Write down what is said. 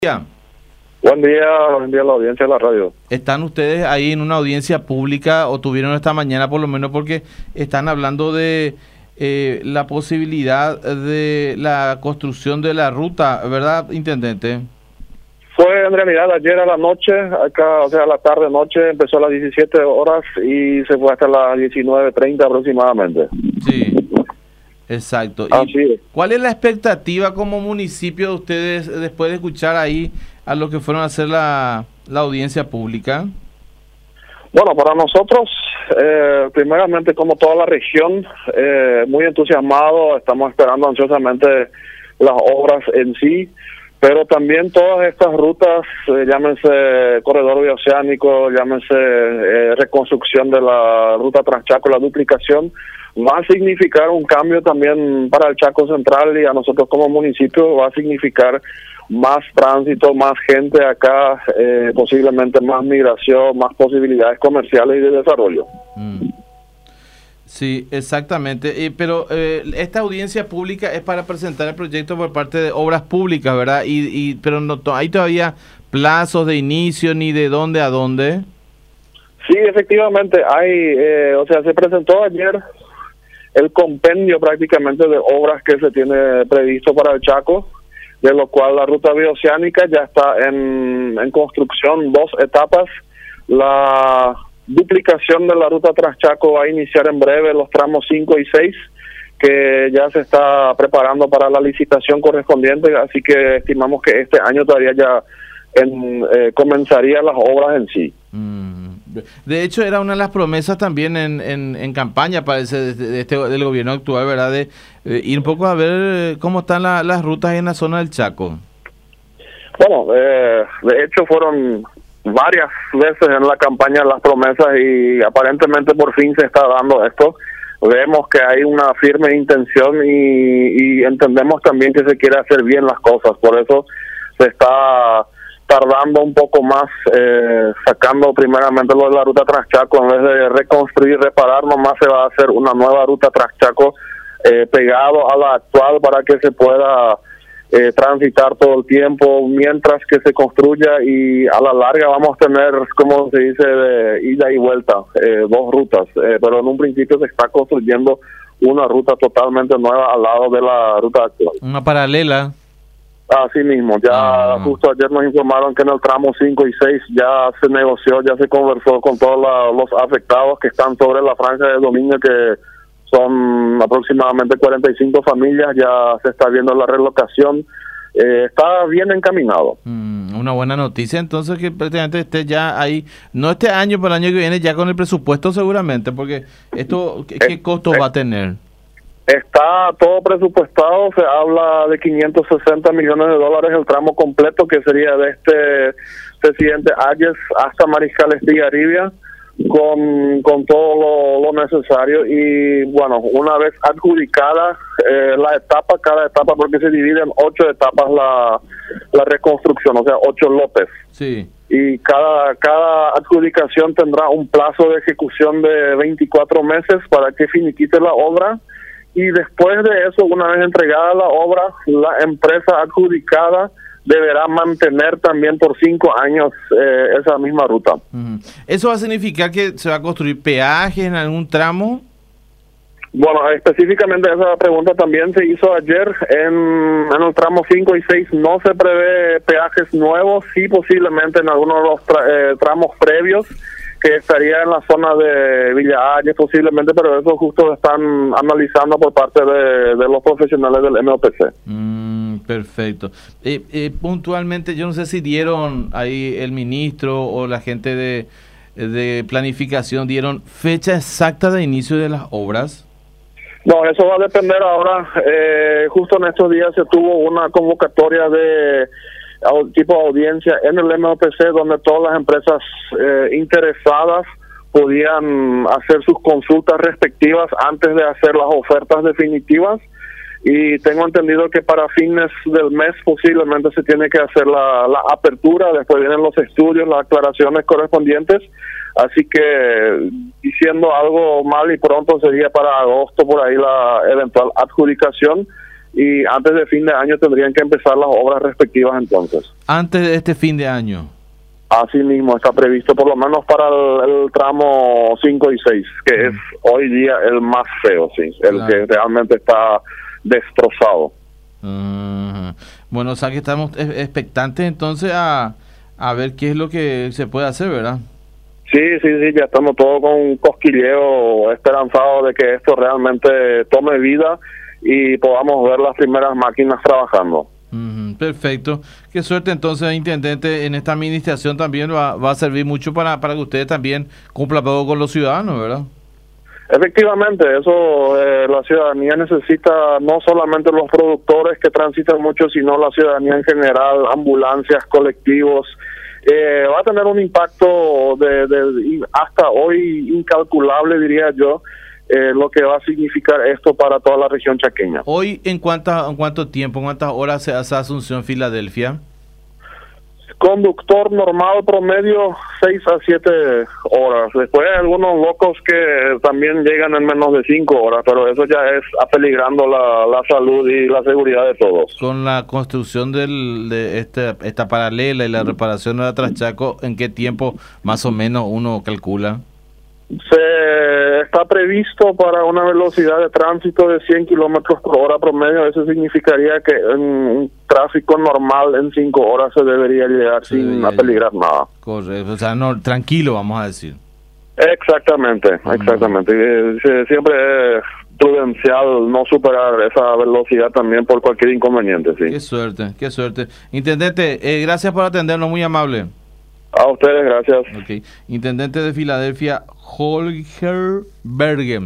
Ya. Buen día a la audiencia de la radio. ¿Están ustedes ahí en una audiencia pública o tuvieron esta mañana por lo menos porque están hablando de la posibilidad de la construcción de la ruta, ¿verdad, intendente? Fue en realidad ayer a la noche, acá, o sea, a la tarde-noche, empezó a las 17 horas y se fue hasta las 19:30 aproximadamente. Sí, exacto. Así ¿Y es. cuál es la expectativa como municipio de ustedes después de escuchar ahí a lo que fueron a hacer la audiencia pública? Bueno, para nosotros, primeramente como toda la región, muy entusiasmado, estamos esperando ansiosamente las obras en sí, pero también todas estas rutas, llámense corredor bioceánico, llámense reconstrucción de la ruta Transchaco, la duplicación, va a significar un cambio también para el Chaco Central y a nosotros como municipio va a significar más tránsito, más gente acá, posiblemente más migración, más posibilidades comerciales y de desarrollo. Sí, exactamente. Pero esta audiencia pública es para presentar el proyecto por parte de Obras Públicas, ¿verdad? Pero no hay todavía plazos de inicio ni de dónde a dónde. Sí, efectivamente, o sea, se presentó ayer el compendio prácticamente de obras que se tiene previsto para el Chaco, de lo cual la ruta bioceánica ya está en construcción, 2 etapas. La duplicación de la ruta Transchaco va a iniciar en breve los tramos 5 y 6, que ya se está preparando para la licitación correspondiente, así que estimamos que este año todavía ya comenzarían las obras en sí. De hecho, era una de las promesas también en campaña, parece, del gobierno actual, ¿verdad? De ir un poco a ver cómo están las rutas en la zona del Chaco. Bueno, de hecho fueron varias veces en la campaña las promesas y aparentemente por fin se está dando esto. Vemos que hay una firme intención y entendemos también que se quiere hacer bien las cosas, por eso se está tardando un poco más, sacando primeramente lo de la ruta Transchaco, en vez de reconstruir, reparar, nomás se va a hacer una nueva ruta Transchaco pegado a la actual para que se pueda transitar todo el tiempo mientras que se construya, y a la larga vamos a tener, como se dice, de ida y vuelta, 2 rutas, pero en un principio se está construyendo una ruta totalmente nueva al lado de la ruta actual. Una paralela. Así mismo, ya justo ayer nos informaron que en el tramo 5 y 6 ya se negoció, ya se conversó con todos los afectados que están sobre la franja de dominio, que son aproximadamente 45 familias, ya se está viendo la relocación, está bien encaminado. Una buena noticia, entonces, que prácticamente esté ya ahí, no este año, pero el año que viene ya con el presupuesto seguramente, porque esto, ¿qué costo va a tener? Está todo presupuestado, se habla de 560 millones de dólares el tramo completo, que sería de presidente Ayes hasta Mariscal Estigarribia, con todo lo necesario. Y bueno, una vez adjudicada cada etapa, porque se divide en 8 etapas la reconstrucción, o sea, 8 lotes. Sí. Y cada adjudicación tendrá un plazo de ejecución de 24 meses para que finiquite la obra. Y después de eso, una vez entregada la obra, la empresa adjudicada deberá mantener también por 5 años esa misma ruta. ¿Eso va a significar que se va a construir peajes en algún tramo? Bueno, específicamente esa pregunta también se hizo ayer. En el tramo 5 y 6 no se prevé peajes nuevos, sí posiblemente en algunos de los tramos previos, que estaría en la zona de Villa Ayes posiblemente, pero eso justo están analizando por parte de los profesionales del MOPC. Perfecto. Puntualmente, yo no sé si dieron ahí el ministro o la gente de planificación, ¿dieron fecha exacta de inicio de las obras? No, eso va a depender ahora. Justo en estos días se tuvo una convocatoria de tipo de audiencia en el MOPC, donde todas las empresas interesadas podían hacer sus consultas respectivas antes de hacer las ofertas definitivas, y tengo entendido que para fines del mes posiblemente se tiene que hacer la apertura, después vienen los estudios, las aclaraciones correspondientes, así que diciendo algo mal y pronto sería para agosto por ahí la eventual adjudicación. y antes de fin de año tendrían que empezar las obras respectivas entonces. Antes de este fin de año. Así mismo está previsto, por lo menos para el tramo 5 y 6, que es hoy día el más feo, sí, el Claro. que realmente está destrozado. Bueno, o sea que estamos expectantes entonces a ver qué es lo que se puede hacer, ¿verdad? Sí, ya estamos todos con un cosquilleo esperanzado de que esto realmente tome vida y podamos ver las primeras máquinas trabajando. Perfecto. Qué suerte entonces, intendente, en esta administración también va a servir mucho para que ustedes también cumplan todo con los ciudadanos, ¿verdad? Efectivamente, eso la ciudadanía necesita, no solamente los productores que transitan mucho, sino la ciudadanía en general, ambulancias, colectivos. Va a tener un impacto de hasta hoy incalculable, diría yo, lo que va a significar esto para toda la región chaqueña. Hoy, ¿en cuánto tiempo, en cuántas horas se hace Asunción-Filadelfia? Conductor normal promedio 6 a 7 horas. Después hay algunos locos que también llegan en menos de 5 horas, pero eso ya es apeligrando la salud y la seguridad de todos. Con la construcción de esta paralela y la reparación de la Traschaco, ¿en qué tiempo más o menos uno calcula? Se está previsto para una velocidad de tránsito de 100 kilómetros por hora promedio. Eso significaría que en un tráfico normal en 5 horas se debería llegar sin apeligrar nada. Correcto, o sea, no, tranquilo, vamos a decir. Exactamente. Siempre es prudencial no superar esa velocidad también por cualquier inconveniente. Sí. Qué suerte. Intendente, gracias por atendernos, muy amable. A ustedes, gracias. Okay. Intendente de Filadelfia, Holger Bergen.